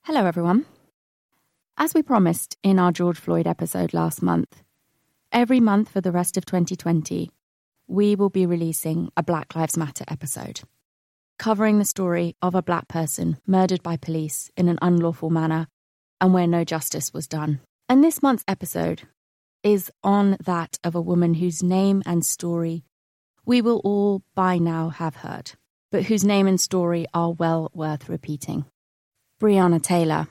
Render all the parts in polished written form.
Hello, everyone. As we promised in our George Floyd episode last month, every month for the rest of 2020, we will be releasing a Black Lives Matter episode, covering the story of a black person murdered by police in an unlawful manner and where no justice was done. And this month's episode is on that of a woman whose name and story we will all by now have heard, but whose name and story are well worth repeating. Breonna Taylor.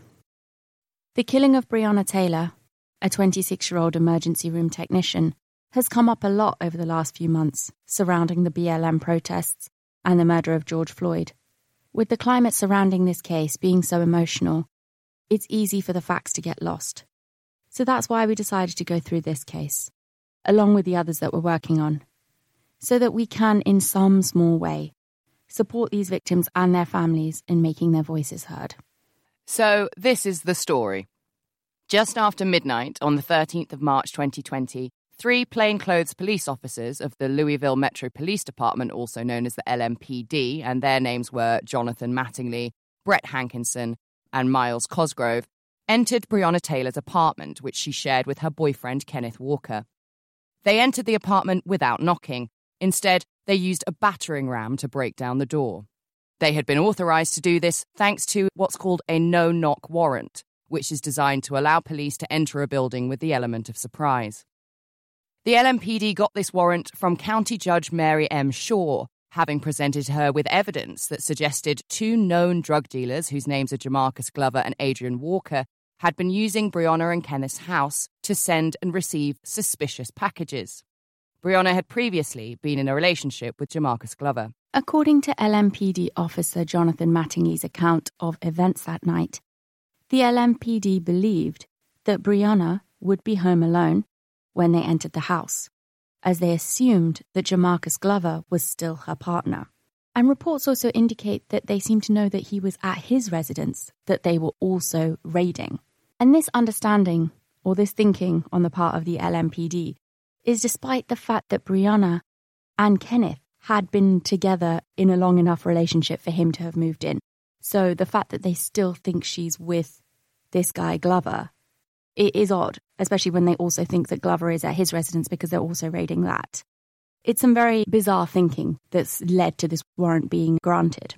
The killing of Breonna Taylor, a 26-year-old emergency room technician, has come up a lot over the last few months surrounding the BLM protests and the murder of George Floyd. With the climate surrounding this case being so emotional, it's easy for the facts to get lost. So that's why we decided to go through this case, along with the others that we're working on, so that we can, in some small way, support these victims and their families in making their voices heard. So this is the story. Just after midnight on the 13th of March 2020, 3 plainclothes police officers of the Louisville Metro Police Department, also known as the LMPD, and their names were Jonathan Mattingly, Brett Hankinson, and Miles Cosgrove, entered Breonna Taylor's apartment, which she shared with her boyfriend Kenneth Walker. They entered the apartment without knocking. Instead, they used a battering ram to break down the door. They had been authorised to do this thanks to what's called a no-knock warrant, which is designed to allow police to enter a building with the element of surprise. The LMPD got this warrant from County Judge Mary M. Shaw, having presented her with evidence that suggested 2 known drug dealers, whose names are Jamarcus Glover and Adrian Walker, had been using Breonna and Kenneth's house to send and receive suspicious packages. Breonna had previously been in a relationship with Jamarcus Glover. According to LMPD officer Jonathan Mattingly's account of events that night, the LMPD believed that Breonna would be home alone when they entered the house, as they assumed that Jamarcus Glover was still her partner. And reports also indicate that they seemed to know that he was at his residence that they were also raiding. And this understanding, or this thinking on the part of the LMPD, is despite the fact that Breonna and Kenneth had been together in a long enough relationship for him to have moved in. So the fact that they still think she's with this guy Glover, it is odd, especially when they also think that Glover is at his residence because they're also raiding that. It's some very bizarre thinking that's led to this warrant being granted.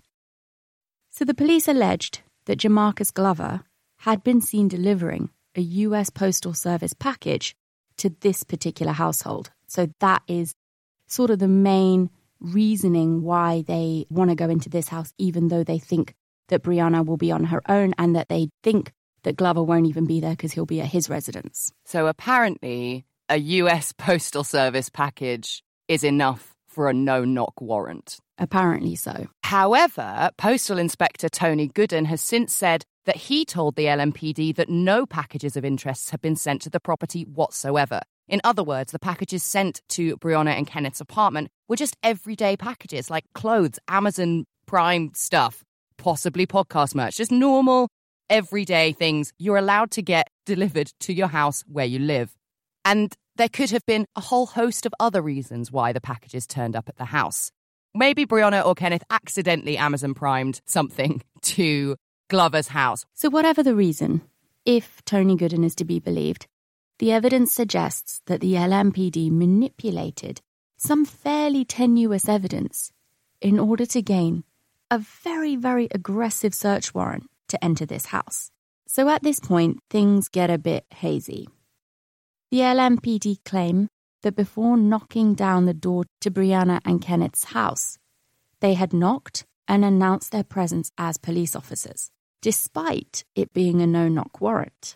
So the police alleged that Jamarcus Glover had been seen delivering a US Postal Service package to this particular household. So that is sort of the main reasoning why they want to go into this house, even though they think that Breonna will be on her own and that they think that Glover won't even be there because he'll be at his residence. So apparently, a US Postal Service package is enough for a no-knock warrant. Apparently so. However, Postal Inspector Tony Gooden has since said that he told the LMPD that no packages of interest have been sent to the property whatsoever. In other words, the packages sent to Breonna and Kenneth's apartment were just everyday packages like clothes, Amazon Prime stuff, possibly podcast merch, just normal, everyday things you're allowed to get delivered to your house where you live. And there could have been a whole host of other reasons why the packages turned up at the house. Maybe Breonna or Kenneth accidentally Amazon Primed something to Glover's house. So whatever the reason, if Tony Gooden is to be believed, the evidence suggests that the LMPD manipulated some fairly tenuous evidence in order to gain a very, very aggressive search warrant to enter this house. So at this point, things get a bit hazy. The LMPD claim that before knocking down the door to Breonna and Kenneth's house, they had knocked and announced their presence as police officers, despite it being a no-knock warrant.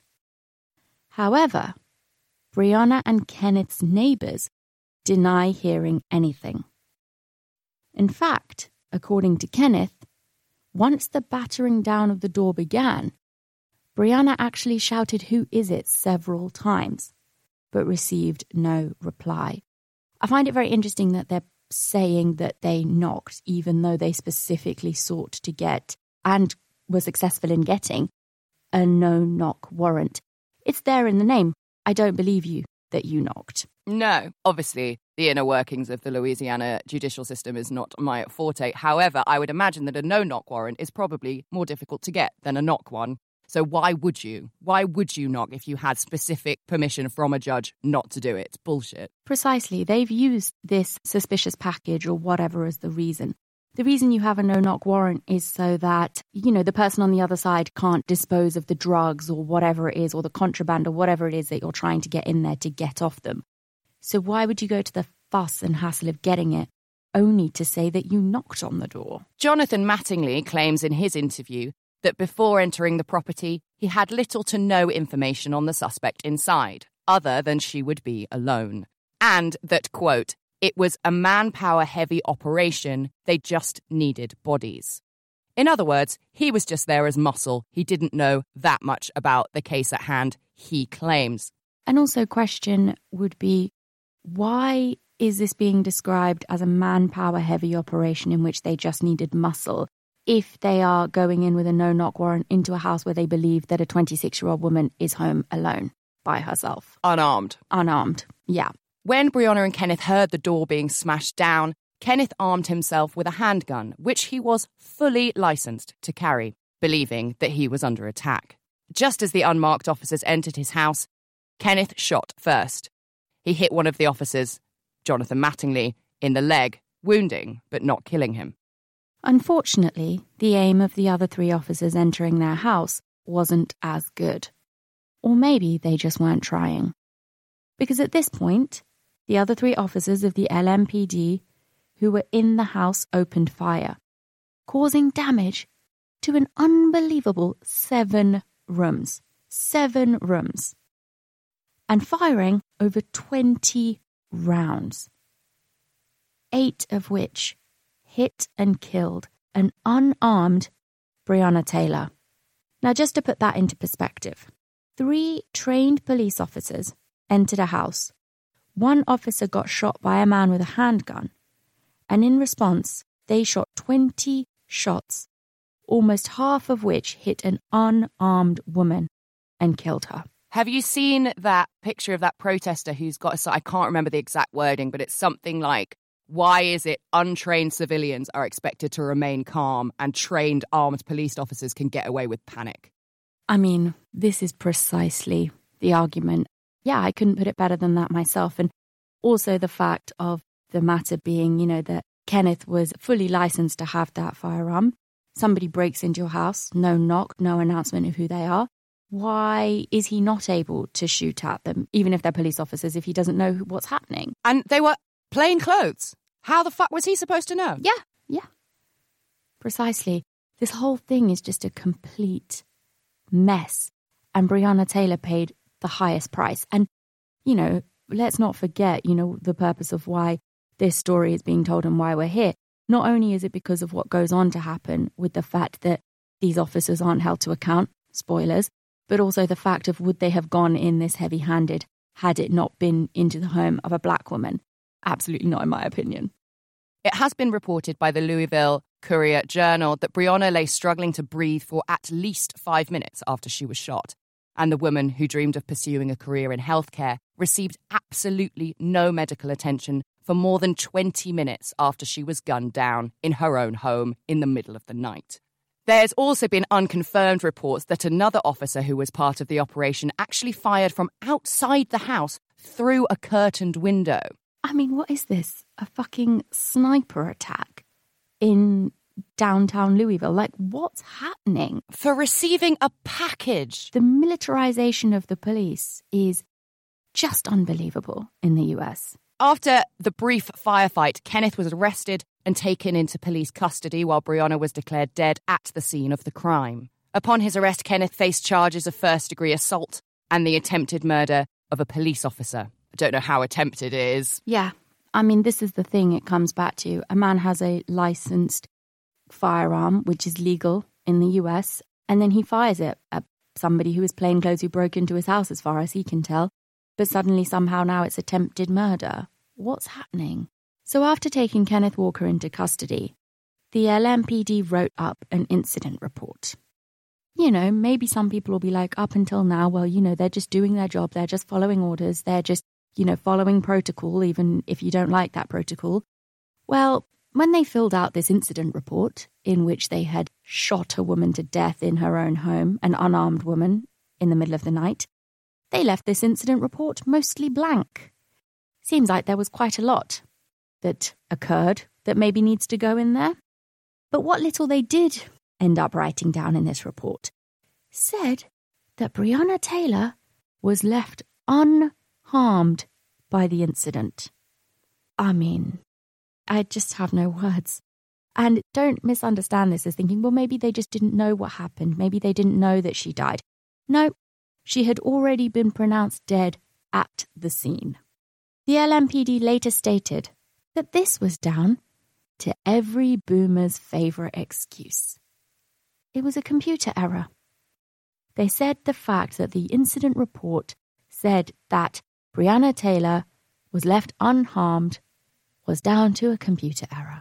However, Breonna and Kenneth's neighbours deny hearing anything. In fact, according to Kenneth, once the battering down of the door began, Breonna actually shouted, "Who is it?" several times, but received no reply. I find it very interesting that they're saying that they knocked, even though they specifically sought to get, and were successful in getting, a no-knock warrant. It's there in the name. I don't believe you that you knocked. No, obviously, the inner workings of the Louisiana judicial system is not my forte. However, I would imagine that a no-knock warrant is probably more difficult to get than a knock one. So why would you? Why would you knock if you had specific permission from a judge not to do it? It's bullshit. Precisely. They've used this suspicious package or whatever as the reason. The reason you have a no-knock warrant is so that, the person on the other side can't dispose of the drugs or whatever it is, or the contraband or whatever it is that you're trying to get in there to get off them. So why would you go to the fuss and hassle of getting it only to say that you knocked on the door? Jonathan Mattingly claims in his interview that before entering the property, he had little to no information on the suspect inside, other than she would be alone. And that, quote, it was a manpower-heavy operation, they just needed bodies. In other words, he was just there as muscle. He didn't know that much about the case at hand, he claims. And also question would be, why is this being described as a manpower-heavy operation in which they just needed muscle if they are going in with a no-knock warrant into a house where they believe that a 26-year-old woman is home alone by herself? Unarmed. Unarmed, yeah. When Brianna and Kenneth heard the door being smashed down, Kenneth armed himself with a handgun, which he was fully licensed to carry, believing that he was under attack. Just as the unmarked officers entered his house, Kenneth shot first. He hit one of the officers, Jonathan Mattingly, in the leg, wounding but not killing him. Unfortunately, the aim of the other 3 officers entering their house wasn't as good. Or maybe they just weren't trying. Because at this point, the other 3 officers of the LMPD who were in the house opened fire, causing damage to an unbelievable 7 rooms. 7 rooms. And firing over 20 rounds. 8 of which hit and killed an unarmed Breonna Taylor. Now, just to put that into perspective, 3 trained police officers entered a house. 1 officer got shot by a man with a handgun, and in response, they shot 20 shots, almost half of which hit an unarmed woman and killed her. Have you seen that picture of that protester who's got I can't remember the exact wording, but it's something like, why is it untrained civilians are expected to remain calm and trained armed police officers can get away with panic? I mean, this is precisely the argument. Yeah, I couldn't put it better than that myself. And also the fact of the matter being, that Kenneth was fully licensed to have that firearm. Somebody breaks into your house, no knock, no announcement of who they are. Why is he not able to shoot at them, even if they're police officers, if he doesn't know what's happening? And they were plain clothes. How the fuck was he supposed to know? Yeah. Precisely. This whole thing is just a complete mess. And Breonna Taylor paid the highest price. And, let's not forget, the purpose of why this story is being told and why we're here. Not only is it because of what goes on to happen with the fact that these officers aren't held to account, spoilers, but also the fact of would they have gone in this heavy-handed had it not been into the home of a black woman? Absolutely not, in my opinion. It has been reported by the Louisville Courier-Journal that Breonna lay struggling to breathe for at least 5 minutes after she was shot. And the woman who dreamed of pursuing a career in healthcare received absolutely no medical attention for more than 20 minutes after she was gunned down in her own home in the middle of the night. There's also been unconfirmed reports that another officer who was part of the operation actually fired from outside the house through a curtained window. I mean, what is this? A fucking sniper attack in downtown Louisville? Like, what's happening? For receiving a package. The militarization of the police is just unbelievable in the US. After the brief firefight, Kenneth was arrested and taken into police custody while Breonna was declared dead at the scene of the crime. Upon his arrest, Kenneth faced charges of first-degree assault and the attempted murder of a police officer. I don't know how attempted it is. Yeah, I mean, this is the thing it comes back to. A man has a licensed firearm, which is legal in the US, and then he fires it at somebody who is plainclothes who broke into his house, as far as he can tell. But suddenly, somehow now it's attempted murder. What's happening? So after taking Kenneth Walker into custody, the LMPD wrote up an incident report. Maybe some people will be like, up until now, well, they're just doing their job. They're just following orders. They're just, following protocol, even if you don't like that protocol. Well, when they filled out this incident report in which they had shot a woman to death in her own home, an unarmed woman, in the middle of the night, they left this incident report mostly blank. Seems like there was quite a lot that occurred that maybe needs to go in there. But what little they did end up writing down in this report said that Breonna Taylor was left unharmed by the incident. I mean, I just have no words. And don't misunderstand this as thinking, well, maybe they just didn't know what happened. Maybe they didn't know that she died. No, she had already been pronounced dead at the scene. The LMPD later stated that this was down to every boomer's favourite excuse. It was a computer error. They said the fact that the incident report said that Breonna Taylor was left unharmed was down to a computer error.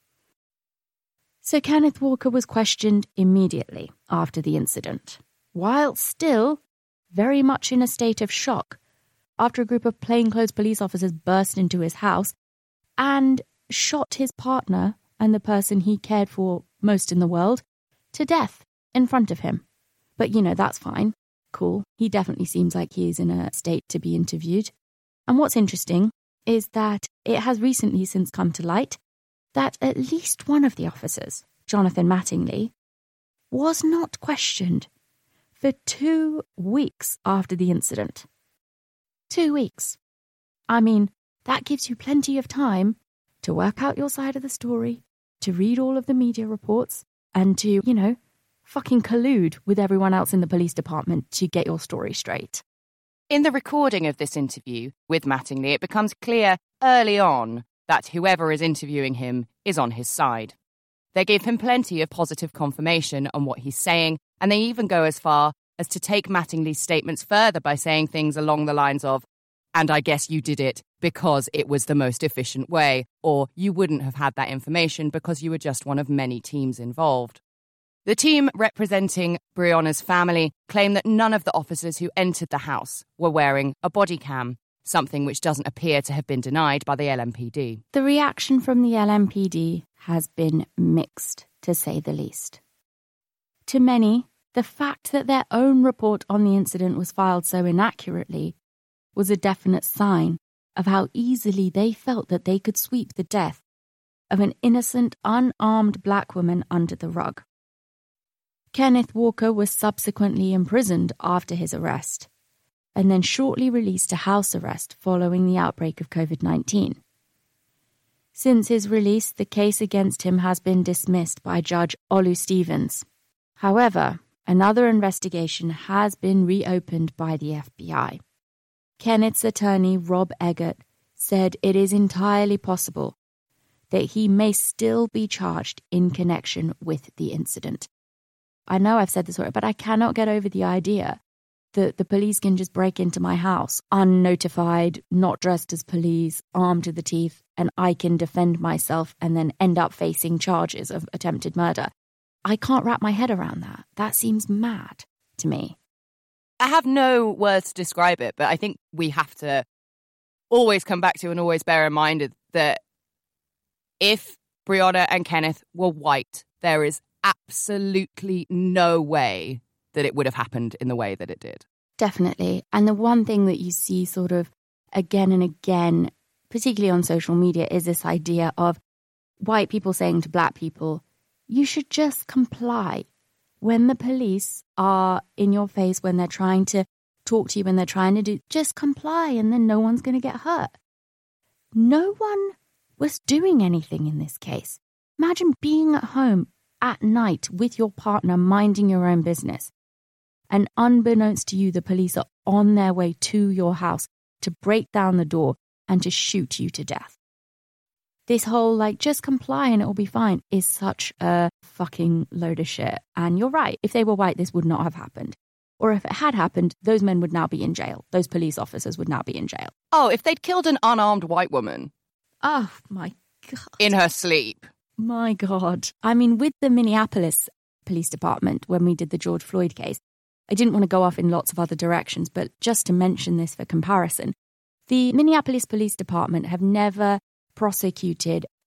So Kenneth Walker was questioned immediately after the incident, while still very much in a state of shock after a group of plainclothes police officers burst into his house and shot his partner and the person he cared for most in the world to death in front of him. But, that's fine. Cool. He definitely seems like he is in a state to be interviewed. And what's interesting is that it has recently since come to light that at least one of the officers, Jonathan Mattingly, was not questioned for 2 weeks after the incident. 2 weeks. I mean, that gives you plenty of time to work out your side of the story, to read all of the media reports, and to, fucking collude with everyone else in the police department to get your story straight. In the recording of this interview with Mattingly, it becomes clear early on that whoever is interviewing him is on his side. They give him plenty of positive confirmation on what he's saying, and they even go as far as to take Mattingly's statements further by saying things along the lines of, "And I guess you did it because it was the most efficient way," or "You wouldn't have had that information because you were just one of many teams involved." The team representing Breonna's family claim that none of the officers who entered the house were wearing a body cam, something which doesn't appear to have been denied by the LMPD. The reaction from the LMPD has been mixed, to say the least. To many, the fact that their own report on the incident was filed so inaccurately was a definite sign of how easily they felt that they could sweep the death of an innocent, unarmed black woman under the rug. Kenneth Walker was subsequently imprisoned after his arrest, and then shortly released to house arrest following the outbreak of COVID-19. Since his release, the case against him has been dismissed by Judge Olu Stevens. However, another investigation has been reopened by the FBI. Kenneth's attorney, Rob Eggert, said it is entirely possible that he may still be charged in connection with the incident. I know I've said this already, but I cannot get over the idea that the police can just break into my house, unnotified, not dressed as police, armed to the teeth, and I can defend myself and then end up facing charges of attempted murder. I can't wrap my head around that. That seems mad to me. I have no words to describe it, but I think we have to always come back to and always bear in mind that if Breonna and Kenneth were white, there is absolutely no way that it would have happened in the way that it did. Definitely. And the one thing that you see sort of again and again, particularly on social media, is this idea of white people saying to black people, you should just comply. When the police are in your face, when they're trying to talk to you, when they're trying to just comply and then no one's going to get hurt. No one was doing anything in this case. Imagine being at home at night with your partner minding your own business. And unbeknownst to you, the police are on their way to your house to break down the door and to shoot you to death. This whole, just comply and it'll be fine is such a fucking load of shit. And you're right, if they were white, this would not have happened. Or if it had happened, those men would now be in jail. Those police officers would now be in jail. Oh, if they'd killed an unarmed white woman. Oh, my God. In her sleep. My God. I mean, with the Minneapolis Police Department, when we did the George Floyd case, I didn't want to go off in lots of other directions, but just to mention this for comparison, the Minneapolis Police Department have never prosecuted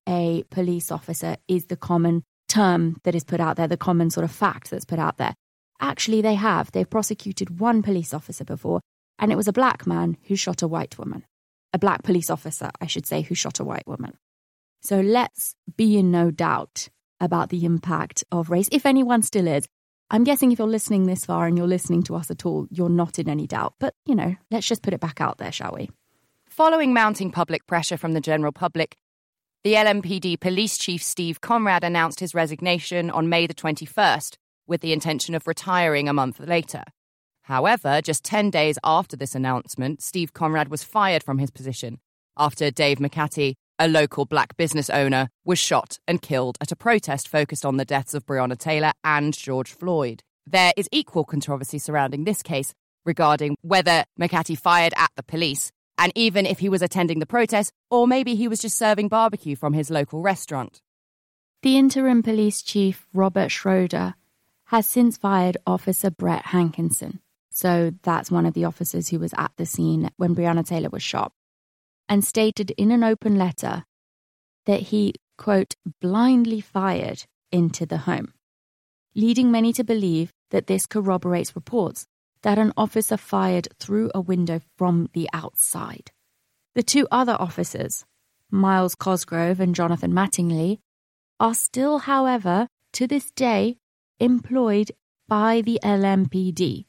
a police officer is the common term that is put out there, the common sort of fact that's put out there. Actually, they've prosecuted one police officer before, and it was a black man who shot a white woman. A black police officer, I should say, who shot a white woman. So let's be in no doubt about the impact of race, if anyone still is. I'm guessing if you're listening this far and you're listening to us at all, you're not in any doubt. But, let's just put it back out there, shall we? Following mounting public pressure from the general public, the LMPD police chief Steve Conrad announced his resignation on May the 21st with the intention of retiring a month later. However, just 10 days after this announcement, Steve Conrad was fired from his position after Dave McCarthy, a local black business owner, was shot and killed at a protest focused on the deaths of Breonna Taylor and George Floyd. There is equal controversy surrounding this case regarding whether McCarthy fired at the police, and even if he was attending the protest, or maybe he was just serving barbecue from his local restaurant. The interim police chief, Robert Schroeder, has since fired Officer Brett Hankinson. So that's one of the officers who was at the scene when Breonna Taylor was shot, and stated in an open letter that he, quote, blindly fired into the home, leading many to believe that this corroborates reports that an officer fired through a window from the outside. The two other officers, Miles Cosgrove and Jonathan Mattingly, are still, however, to this day, employed by the LMPD,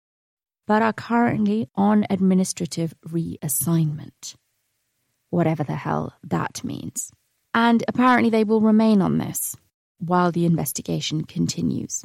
but are currently on administrative reassignment, whatever the hell that means. And apparently they will remain on this while the investigation continues.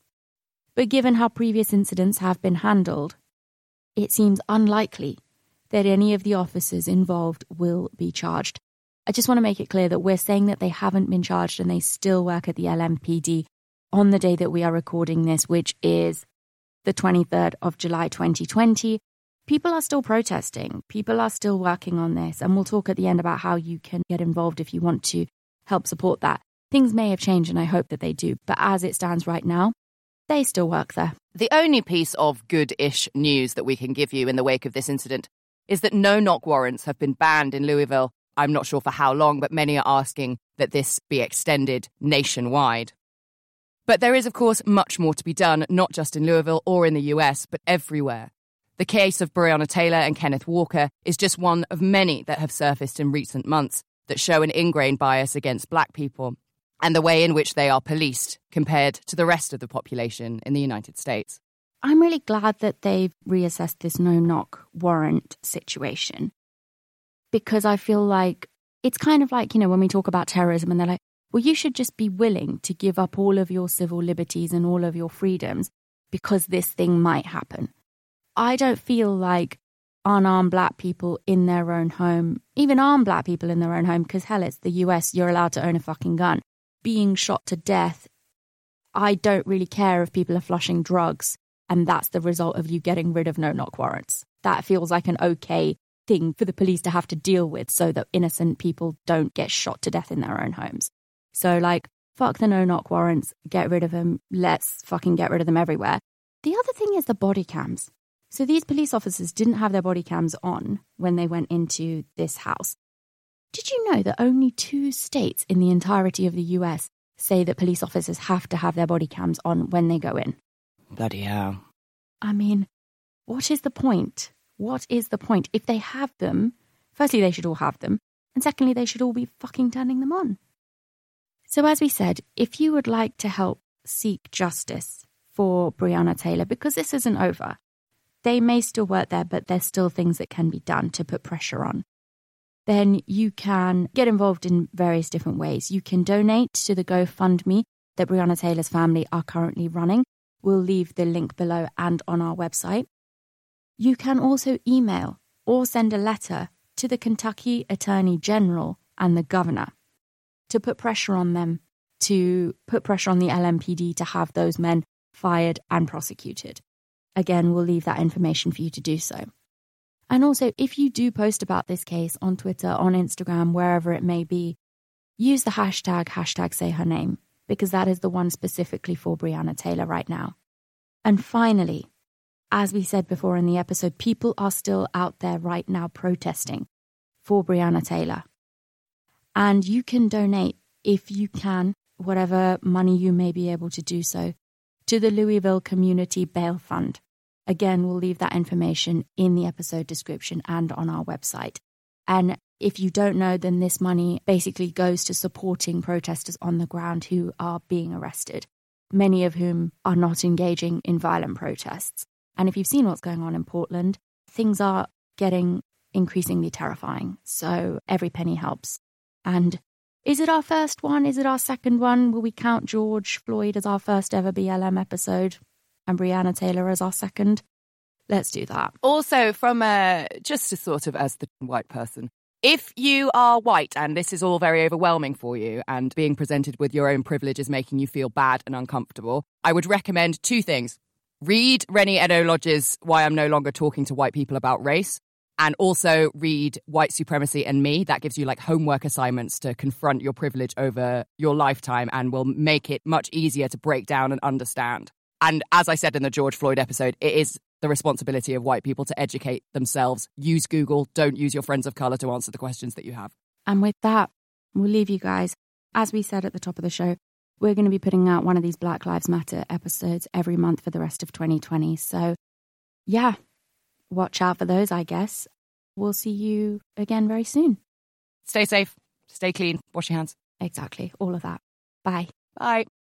But given how previous incidents have been handled, it seems unlikely that any of the officers involved will be charged. I just want to make it clear that we're saying that they haven't been charged and they still work at the LMPD on the day that we are recording this, which is the 23rd of July 2020. People are still protesting. People are still working on this. And we'll talk at the end about how you can get involved if you want to help support that. Things may have changed and I hope that they do. But as it stands right now, they still work there. The only piece of good-ish news that we can give you in the wake of this incident is that no-knock warrants have been banned in Louisville. I'm not sure for how long, but many are asking that this be extended nationwide. But there is, of course, much more to be done, not just in Louisville or in the US, but everywhere. The case of Breonna Taylor and Kenneth Walker is just one of many that have surfaced in recent months that show an ingrained bias against black people and the way in which they are policed compared to the rest of the population in the United States. I'm really glad that they've reassessed this no-knock warrant situation, because I feel like it's kind of like, when we talk about terrorism and they're like, well, you should just be willing to give up all of your civil liberties and all of your freedoms because this thing might happen. I don't feel like unarmed black people in their own home, even armed black people in their own home, because hell, it's the US, you're allowed to own a fucking gun, being shot to death. I don't really care if people are flushing drugs and that's the result of you getting rid of no-knock warrants. That feels like an okay thing for the police to have to deal with so that innocent people don't get shot to death in their own homes. So, fuck the no-knock warrants, get rid of them, let's fucking get rid of them everywhere. The other thing is the body cams. So these police officers didn't have their body cams on when they went into this house. Did you know that only 2 states in the entirety of the US say that police officers have to have their body cams on when they go in? Bloody hell. I mean, what is the point? What is the point? If they have them, firstly, they should all have them. And secondly, they should all be fucking turning them on. So as we said, if you would like to help seek justice for Breonna Taylor, because this isn't over, they may still work there, but there's still things that can be done to put pressure on, then you can get involved in various different ways. You can donate to the GoFundMe that Breonna Taylor's family are currently running. We'll leave the link below and on our website. You can also email or send a letter to the Kentucky Attorney General and the governor to put pressure on them, to put pressure on the LMPD to have those men fired and prosecuted. Again, we'll leave that information for you to do so. And also, if you do post about this case on Twitter, on Instagram, wherever it may be, use the hashtag #SayHerName, because that is the one specifically for Breonna Taylor right now. And finally, as we said before in the episode, people are still out there right now protesting for Breonna Taylor. And you can donate, if you can, whatever money you may be able to do so, to the Louisville Community Bail Fund. Again, we'll leave that information in the episode description and on our website. And if you don't know, then this money basically goes to supporting protesters on the ground who are being arrested, many of whom are not engaging in violent protests. And if you've seen what's going on in Portland, things are getting increasingly terrifying. So every penny helps. And is it our first one? Is it our second one? Will we count George Floyd as our first ever BLM episode and Breonna Taylor as our second? Let's do that. Also, from just to sort of as the white person, if you are white and this is all very overwhelming for you and being presented with your own privilege is making you feel bad and uncomfortable, I would recommend two things. Read Reni Eddo-Lodge's Why I'm No Longer Talking to White People About Race, and also read White Supremacy and Me. That gives you like homework assignments to confront your privilege over your lifetime and will make it much easier to break down and understand. And as I said in the George Floyd episode, it is the responsibility of white people to educate themselves. Use Google. Don't use your friends of colour to answer the questions that you have. And with that, we'll leave you guys. As we said at the top of the show, we're going to be putting out one of these Black Lives Matter episodes every month for the rest of 2020. So, yeah, watch out for those, I guess. We'll see you again very soon. Stay safe. Stay clean. Wash your hands. Exactly. All of that. Bye. Bye.